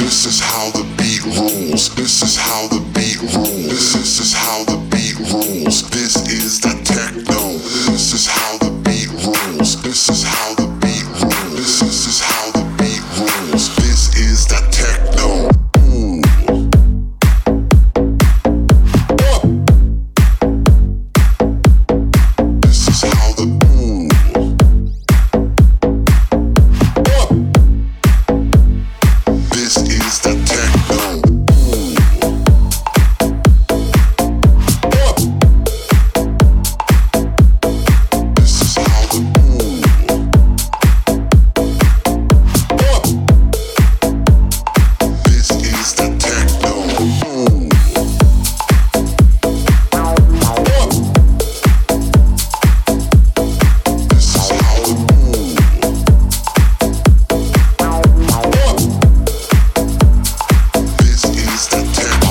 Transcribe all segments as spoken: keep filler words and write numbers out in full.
This is how the beat rules. This is how the beat rules. This, this is how the beat rules. This is the techno. This is how the beat rules. This is how the beat rules. This, this is how the beat rules. This is the techno. Ooh. This is how the ooh. This is the techno. This is how the ooh. This is the techno. Ooh. This is how the ooh. This is the techno.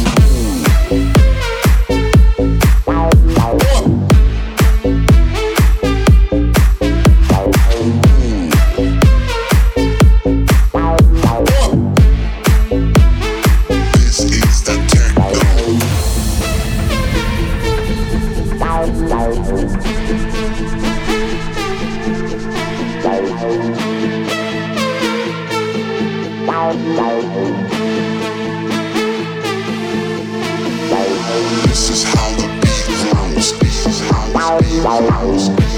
This is the techno. This is how the beat rules. This is how the beat rules.